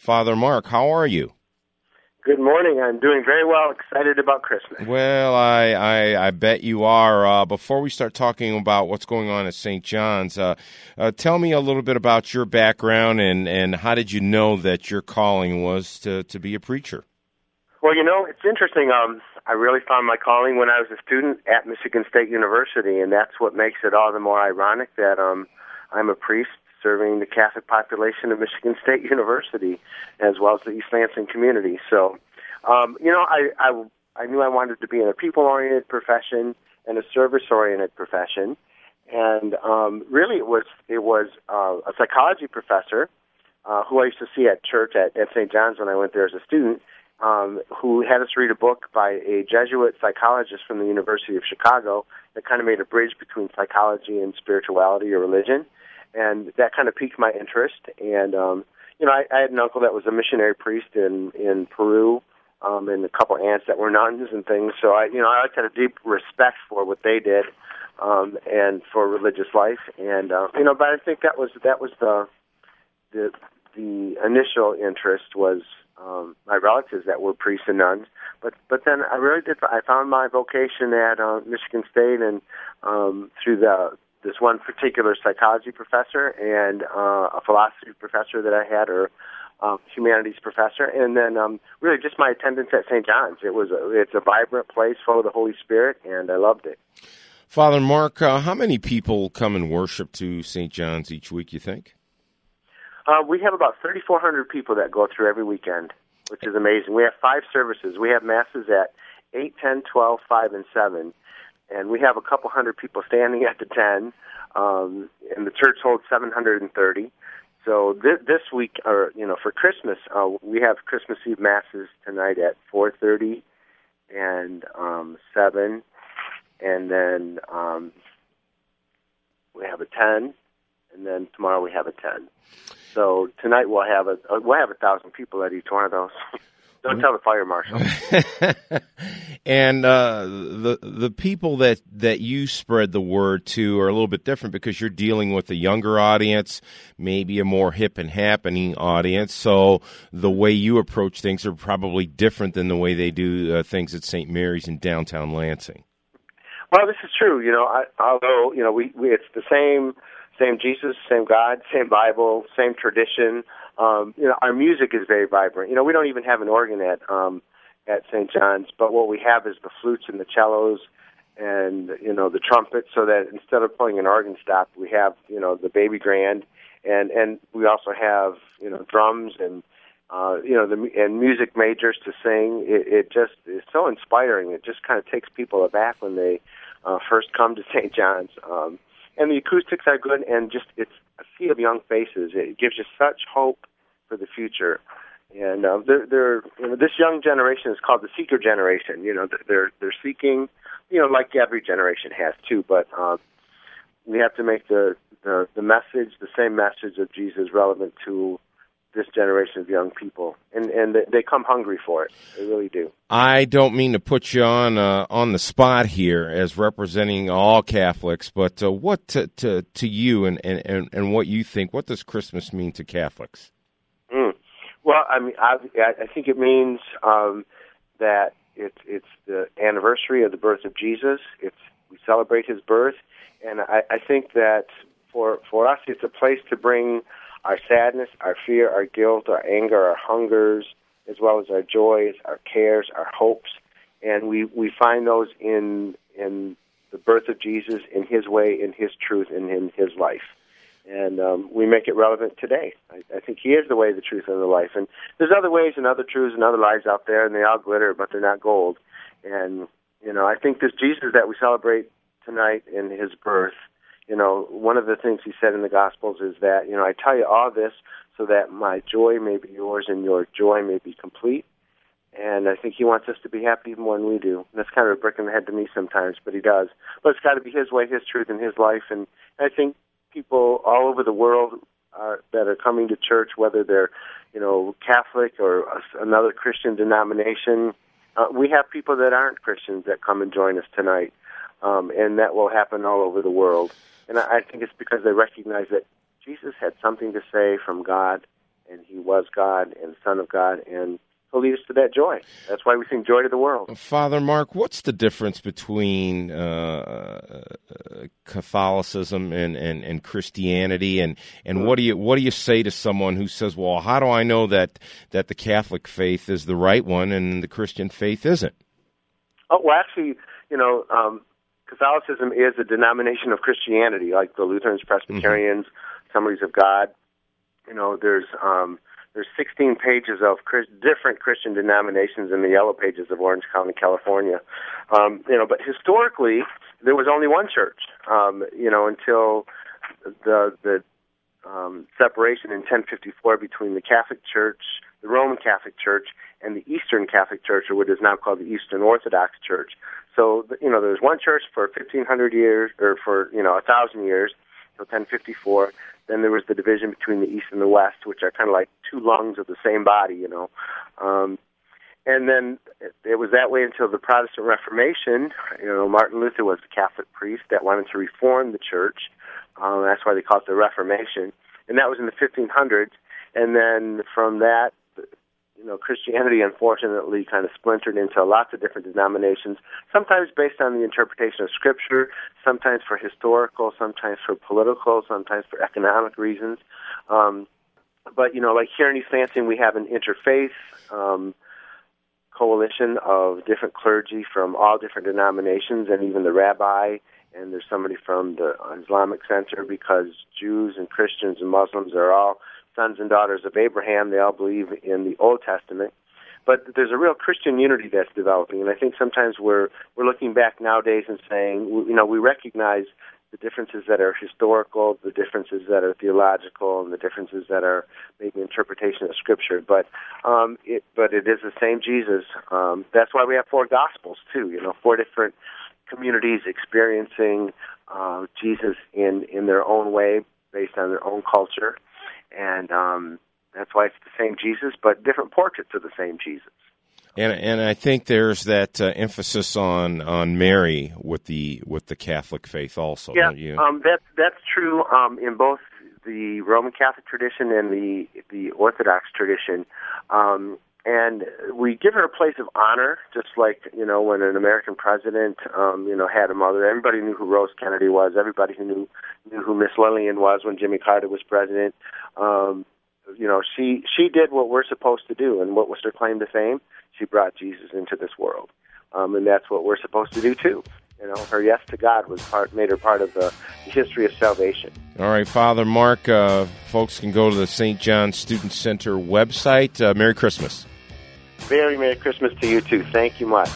Father Mark, how are you? Good morning. I'm doing very well, excited about Christmas. Well, I bet you are. Before we start talking about what's going on at St. John's, tell me a little bit about your background and how did you know that your calling was to be a preacher? Well, it's interesting. I really found my calling when I was a student at Michigan State University, and that's what makes it all the more ironic that I'm a priest serving the Catholic population of Michigan State University, as well as the East Lansing community. So, I knew I wanted to be in a people-oriented profession and a service-oriented profession, and really it was a psychology professor who I used to see at church at St. John's when I went there as a student, who had us read a book by a Jesuit psychologist from the University of Chicago that kind of made a bridge between psychology and spirituality or religion. And that kind of piqued my interest. And, I had an uncle that was a missionary priest in Peru, and a couple aunts that were nuns and things. So I always had a deep respect for what they did, and for religious life. And, but I think that was the initial interest was, my relatives that were priests and nuns. But then I found my vocation at, Michigan State and, through this one particular psychology professor and a philosophy professor that I had, or humanities professor, and then really just my attendance at St. John's. It's a vibrant place full of the Holy Spirit, and I loved it. Father Mark, how many people come and worship to St. John's each week, you think? We have about 3,400 people that go through every weekend, which is amazing. We have 5 services. We have masses at 8, 10, 12, 5, and 7. And we have a couple hundred people standing at the 10, and the church holds 730. So this week, or for Christmas, we have Christmas Eve masses tonight at 4:30 and 7, and then we have a 10, and then tomorrow we have a 10. So tonight we'll have 1,000 people at each one of those. Don't tell the fire marshal. And the people that you spread the word to are a little bit different because you're dealing with a younger audience, maybe a more hip and happening audience. So the way you approach things are probably different than the way they do things at St. Mary's in downtown Lansing. Well, this is true. Although we it's the same Jesus, same God, same Bible, same tradition. Our music is very vibrant. We don't even have an organ at St. John's, but what we have is the flutes and the cellos and, the trumpets, so that instead of playing an organ stop, we have, the baby grand, and we also have, drums and, and music majors to sing. It just is so inspiring. It just kind of takes people aback when they first come to St. John's. And the acoustics are good, and just it's a sea of young faces. It gives you such hope for the future. And this young generation is called the seeker generation. They're seeking, like every generation has too. But we have to make the message, the same message of Jesus, relevant to this generation of young people, and they come hungry for it. They really do. I don't mean to put you on the spot here as representing all Catholics, but what to you and what you think? What does Christmas mean to Catholics? Well, I think it means that it's the anniversary of the birth of Jesus. We celebrate his birth, and I think that for us, it's a place to bring our sadness, our fear, our guilt, our anger, our hungers, as well as our joys, our cares, our hopes, and we find those in the birth of Jesus, in his way, in his truth, and in his life. And we make it relevant today. I think he is the way, the truth, and the life. And there's other ways and other truths and other lives out there, and they all glitter, but they're not gold. And, I think this Jesus that we celebrate tonight in his birth, one of the things he said in the Gospels is that, I tell you all this so that my joy may be yours and your joy may be complete. And I think he wants us to be happy even when we do. And that's kind of a brick in the head to me sometimes, but he does. But it's got to be his way, his truth, and his life. And I think people all over the world that are coming to church, whether they're, Catholic or another Christian denomination, we have people that aren't Christians that come and join us tonight. And that will happen all over the world. And I think it's because they recognize that Jesus had something to say from God, and He was God and Son of God, and He'll lead us to that joy. That's why we sing Joy to the World. Father Mark, what's the difference between Catholicism and Christianity, and what do you say to someone who says, well, how do I know that the Catholic faith is the right one and the Christian faith isn't? Oh, well, actually, Catholicism is a denomination of Christianity, like the Lutherans, Presbyterians, Assemblies of God. There's 16 pages of different Christian denominations in the Yellow Pages of Orange County, California. But historically, there was only one church, until the separation in 1054 between the Catholic Church, the Roman Catholic Church, and the Eastern Catholic Church, or what is now called the Eastern Orthodox Church. So, there was one church for 1,500 years, or for, 1,000 years, until 1054. Then there was the division between the East and the West, which are kind of like two lungs of the same body, And then it was that way until the Protestant Reformation. Martin Luther was a Catholic priest that wanted to reform the church. That's why they call it the Reformation. And that was in the 1500s. And then from that, Christianity, unfortunately, kind of splintered into lots of different denominations, sometimes based on the interpretation of Scripture, sometimes for historical, sometimes for political, sometimes for economic reasons. But, like here in East Lansing, we have an interfaith coalition of different clergy from all different denominations, and even the rabbi, and there's somebody from the Islamic Center, because Jews and Christians and Muslims are all sons and daughters of Abraham. They all believe in the Old Testament. But there's a real Christian unity that's developing, and I think sometimes we're looking back nowadays and saying, we recognize the differences that are historical, the differences that are theological, and the differences that are maybe interpretation of Scripture. But it is the same Jesus. That's why we have four Gospels too. Four different communities experiencing Jesus in their own way, based on their own culture. And that's why it's the same Jesus, but different portraits of the same Jesus. And I think there's that emphasis on Mary with the Catholic faith also. Yeah, don't you? That's true in both the Roman Catholic tradition and the Orthodox tradition. And we give her a place of honor, just like, when an American president, had a mother. Everybody knew who Rose Kennedy was. Everybody knew who Miss Lillian was when Jimmy Carter was president. She did what we're supposed to do, and what was her claim to fame? She brought Jesus into this world, and that's what we're supposed to do too. Her yes to God made her part of the history of salvation. All right, Father Mark, folks can go to the St. John Student Center website. Merry Christmas. Very Merry Christmas to you too. Thank you much.